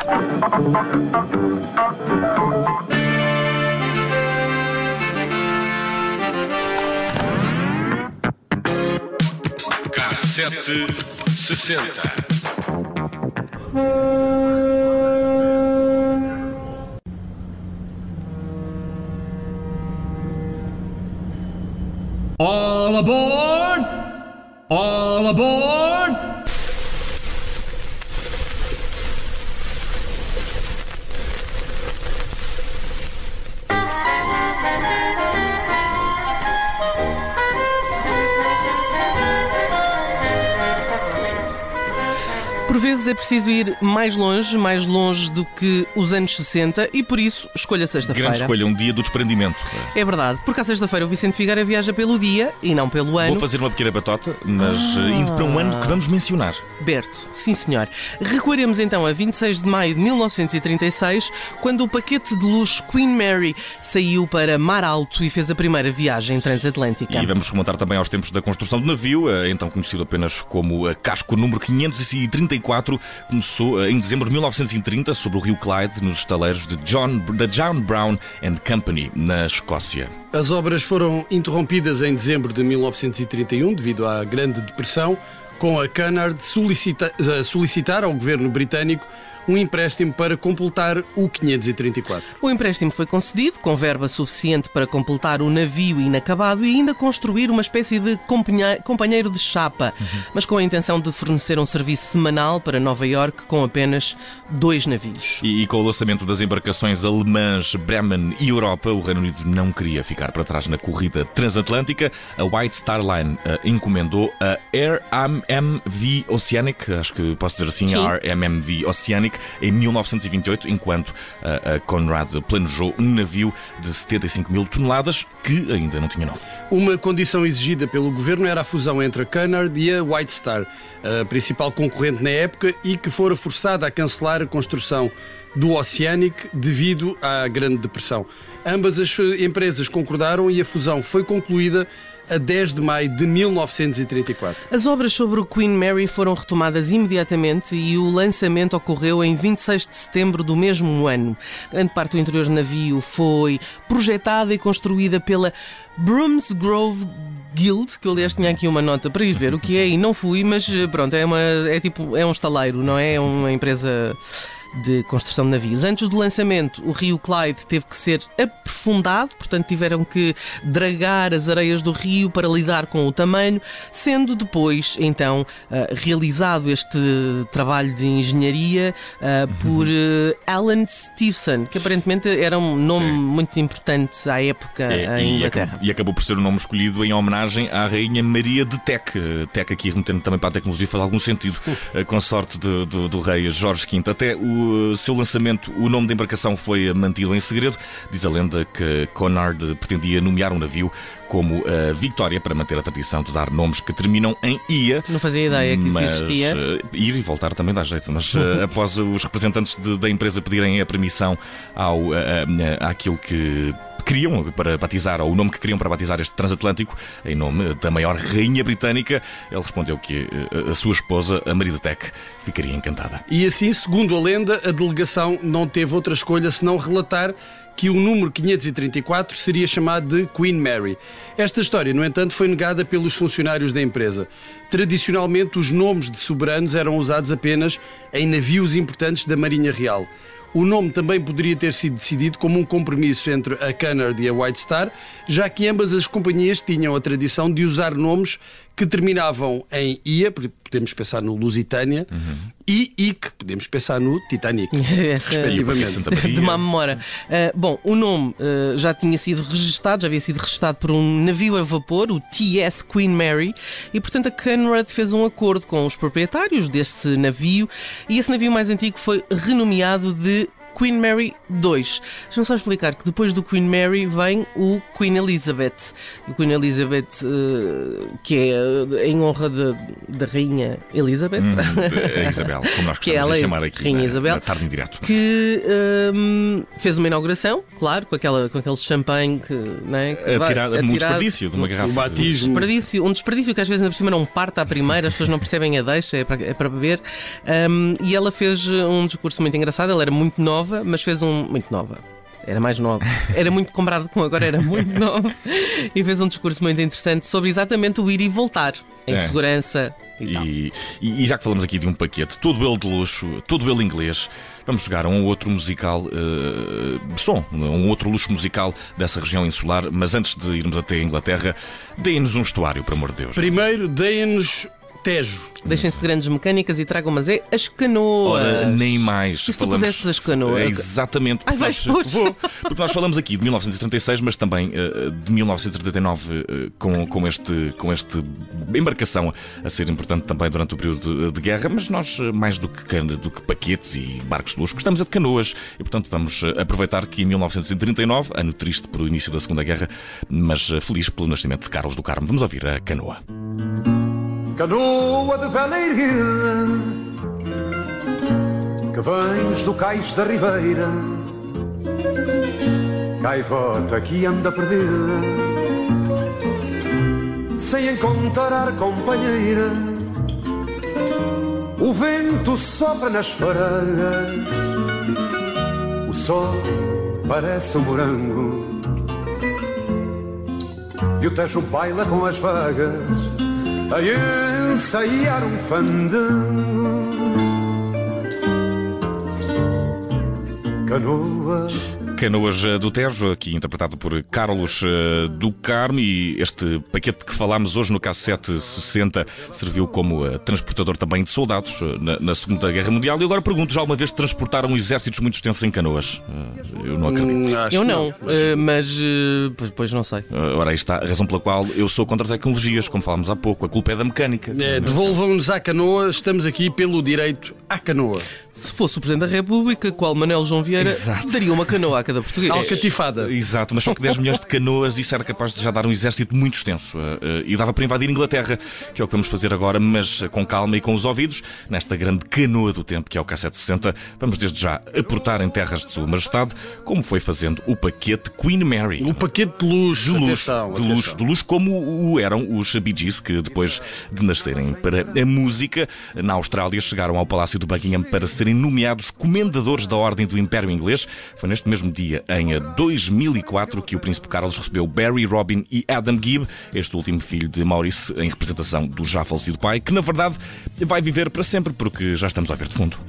Cassete 60. All aboard! All aboard! Por vezes é preciso ir mais longe do que os anos 60 e por isso escolha sexta-feira. Grande escolha, um dia do desprendimento. É verdade, porque à sexta-feira o Vicente Figueira viaja pelo dia e não pelo ano. Vou fazer uma pequena batota, mas indo para um ano que vamos mencionar. Berto, sim senhor. Recuaremos então a 26 de maio de 1936, quando o paquete de luxo Queen Mary saiu para Mar Alto e fez a primeira viagem transatlântica. E vamos remontar também aos tempos da construção do navio, então conhecido apenas como Casco número 534, começou em dezembro de 1930 sobre o rio Clyde, nos estaleiros da John Brown and Company, na Escócia. As obras foram interrompidas em dezembro de 1931 devido à Grande Depressão, com a Cunard solicitar ao governo britânico um empréstimo para completar o 534. O empréstimo foi concedido, com verba suficiente para completar o navio inacabado e ainda construir uma espécie de companheiro de chapa, mas com a intenção de fornecer um serviço semanal para Nova Iorque com apenas 2 navios. E com o lançamento das embarcações alemãs Bremen e Europa, o Reino Unido não queria ficar para trás na corrida transatlântica. A White Star Line encomendou a RMMV Oceanic, acho que posso dizer assim, Sim. a RMMV Oceanic, em 1928, enquanto a Conrad planejou um navio de 75 mil toneladas que ainda não tinha nome. Uma condição exigida pelo governo era a fusão entre a Cunard e a White Star, a principal concorrente na época, e que fora forçada a cancelar a construção do Oceanic devido à Grande Depressão. Ambas as empresas concordaram e a fusão foi concluída a 10 de maio de 1934. As obras sobre o Queen Mary foram retomadas imediatamente e o lançamento ocorreu em 26 de setembro do mesmo ano. Grande parte do interior do navio foi projetada e construída pela Bromsgrove Guild, que eu aliás tinha aqui uma nota para ir ver o que é e não fui, mas pronto, é um estaleiro, não é? É uma empresa de construção de navios. Antes do lançamento, o rio Clyde teve que ser aprofundado, portanto tiveram que dragar as areias do rio para lidar com o tamanho, sendo depois, então, realizado este trabalho de engenharia por Alan Stevenson, que aparentemente era um nome muito importante à época em Inglaterra. E acabou por ser o nome escolhido em homenagem à Rainha Maria de Teck. Teck aqui remetendo também para a tecnologia, faz algum sentido, consorte do rei Jorge V. Até o seu lançamento, o nome da embarcação foi mantido em segredo. Diz a lenda que Cunard pretendia nomear um navio como a Victoria para manter a tradição de dar nomes que terminam em ia. Não fazia ideia que isso existia. Ir e voltar também dá jeito, mas após os representantes da empresa pedirem a permissão àquilo que queriam para batizar, ou o nome que queriam para batizar este transatlântico, em nome da maior rainha britânica, ele respondeu que a sua esposa, a Maria de Teck, ficaria encantada. E assim, segundo a lenda, a delegação não teve outra escolha senão relatar que o número 534 seria chamado de Queen Mary. Esta história, no entanto, foi negada pelos funcionários da empresa. Tradicionalmente, os nomes de soberanos eram usados apenas em navios importantes da Marinha Real. O nome também poderia ter sido decidido como um compromisso entre a Cunard e a White Star, já que ambas as companhias tinham a tradição de usar nomes que terminavam em ia, podemos pensar no Lusitânia, e IC, podemos pensar no Titanic, respectivamente. De má memória. Bom, o nome já havia sido registado por um navio a vapor, o T.S. Queen Mary, e portanto a Cunard fez um acordo com os proprietários desse navio, e esse navio mais antigo foi renomeado de Queen Mary 2. Deixa-me só explicar que depois do Queen Mary vem o Queen Elizabeth. O Queen Elizabeth, que é em honra da Rainha Elizabeth. A Isabel, como nós que é gostamos de chamar aqui Rainha Isabel, na tarde em direto. Que fez uma inauguração, claro, com aquele champanhe que, não é, que Um desperdício de uma garrafa. O batismo. Um desperdício que às vezes ainda por cima não parte à primeira, as pessoas não percebem a deixa, é para beber. E ela fez um discurso muito engraçado. Ela era muito nova, mas fez muito nova. Era mais nova. Era muito comparado com agora, era muito nova. E fez um discurso muito interessante sobre exatamente o ir e voltar em segurança e tal. E já que falamos aqui de um paquete, todo ele de luxo, todo ele inglês, vamos jogar a um outro musical, um outro luxo musical dessa região insular. Mas antes de irmos até a Inglaterra, deem-nos um estuário, por amor de Deus. Primeiro, deem-nos Tejo. Deixem-se de grandes mecânicas e tragam, mas é as canoas. Ora, nem mais. E se tu pusesses as canoas? Exatamente. Ai, vais pôr. Vou. Porque nós falamos aqui de 1936, mas também de 1939 com este embarcação a ser importante também durante o período de guerra. Mas nós, mais do que paquetes e barcos de luxo, gostamos de canoas. E, portanto, vamos aproveitar que em 1939, ano triste pelo início da Segunda Guerra, mas feliz pelo nascimento de Carlos do Carmo. Vamos ouvir a canoa. Canoa de vela erguida, que vens do cais da ribeira, gaivota que anda perdida, sem encontrar companheira. O vento sopra nas faregas, o sol parece um morango, e o Tejo baila com as vagas a ensaiar um fandango. Canoas do Tejo, aqui interpretado por Carlos do Carmo, e este paquete que falámos hoje no Cassete 60 serviu como transportador também de soldados na Segunda Guerra Mundial. E agora pergunto, já alguma vez transportaram exércitos muito extensos em canoas? Eu não acredito. Eu não, mas depois não sei. Ora, aí está a razão pela qual eu sou contra tecnologias, como falámos há pouco. A culpa é da mecânica. Devolvam-nos à canoa, estamos aqui pelo direito à canoa. Se fosse o Presidente da República, qual Manuel João Vieira, daria uma canoa a cada português. Alcatifada. Exato, mas só que 10 milhões de canoas, isso era capaz de já dar um exército muito extenso. E dava para invadir a Inglaterra, que é o que vamos fazer agora, mas com calma e com os ouvidos, nesta grande canoa do tempo que é o Cassete 60. Vamos desde já aportar em terras de Sua Majestade, como foi fazendo o paquete Queen Mary. Um paquete de luxo, de luxo, como o eram os Bee Gees, que depois de nascerem para a música, na Austrália chegaram ao Palácio do Buckingham para serem nomeados comendadores da Ordem do Império Inglês. Foi neste mesmo dia, em 2004, que o Príncipe Carlos recebeu Barry, Robin e Adam Gibb, este último filho de Maurice, em representação do já falecido pai, que na verdade vai viver para sempre, porque já estamos a ver de fundo.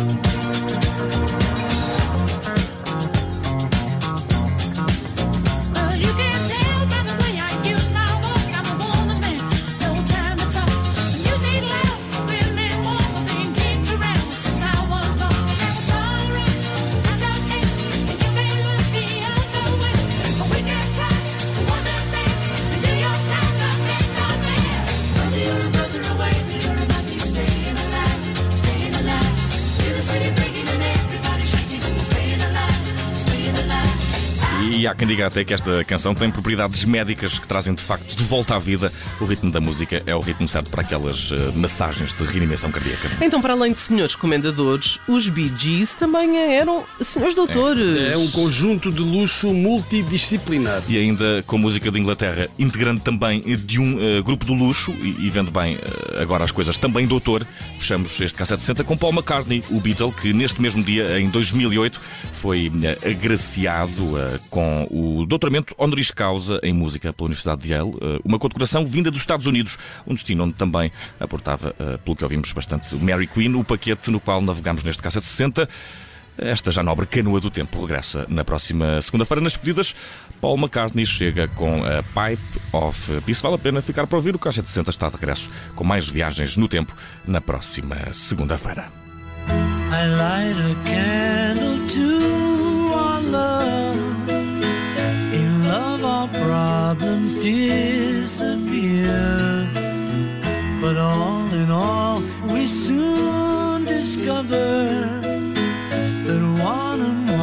E há quem diga até que esta canção tem propriedades médicas que trazem de facto de volta à vida. O ritmo da música é o ritmo certo para aquelas massagens de reanimação cardíaca. Então, para além de senhores comendadores, os Bee Gees também eram senhores doutores. É um conjunto de luxo multidisciplinar. E ainda com música de Inglaterra, integrante também de um grupo de luxo, e vendo bem agora as coisas também doutor, fechamos este Cassete 60 com Paul McCartney, o Beatle, que neste mesmo dia, em 2008, foi agraciado com o doutoramento honoris causa em música pela Universidade de Yale, uma condecoração vinda dos Estados Unidos, um destino onde também aportava, pelo que ouvimos bastante, Mary Queen, o paquete no qual navegamos neste Cassete 60. Esta já nobre canoa do tempo regressa na próxima segunda-feira. Nas despedidas, Paul McCartney chega com a Pipe of Peace. Vale a pena ficar para ouvir. O Cassete 60 está de regresso com mais viagens no tempo na próxima segunda-feira. I light a candle to our love. In love our problems disappear. But all in all we soon discover that one and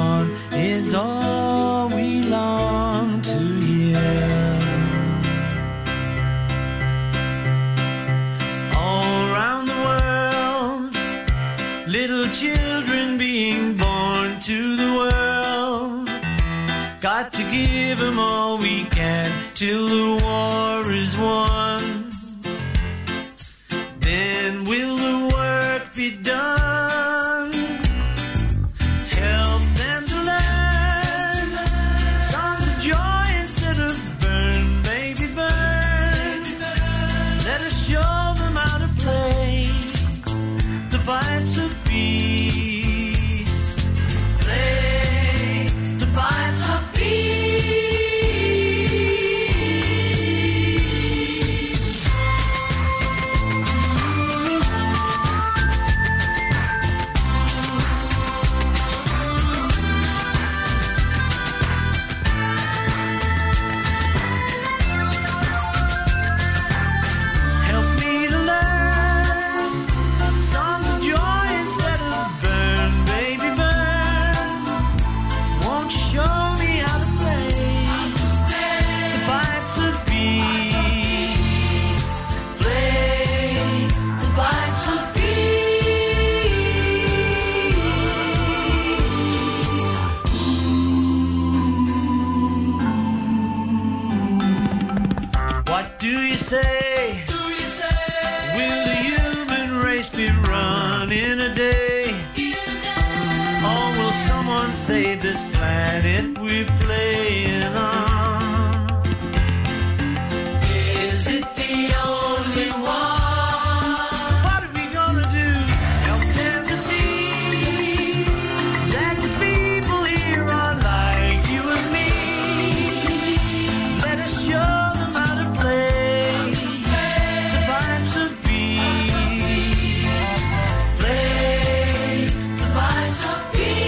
got to give them all we can till the war is won. Then will the work be done? Help them to learn songs of joy instead of burn, baby, burn. Let us show them how to play the pipes of peace. Play the pipes of peace. Help me to learn songs of joy instead of burn, baby, burn. Won't you show me how to play the pipes of peace? Play the pipes of peace. What do you say? Will the human race be run in a day? Or will someone save this planet we're playing on? Is it the only one? What are we gonna do? Help them to see that the people here are like you and me. Let us show them how to play the pipes of peace. Play the pipes of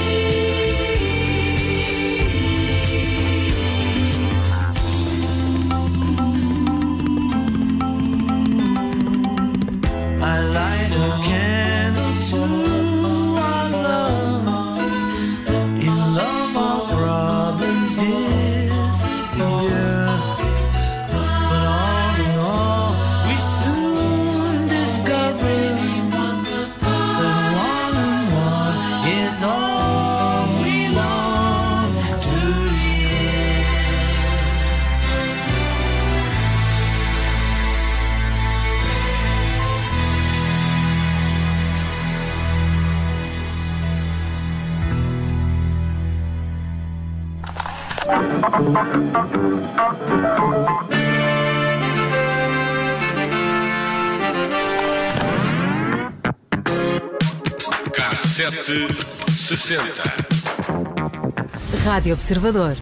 I light a candle to our love. In love, our problems disappear. But all in all, we soon discover that one and one is all we long to hear. Cassete 60. Rádio Observador.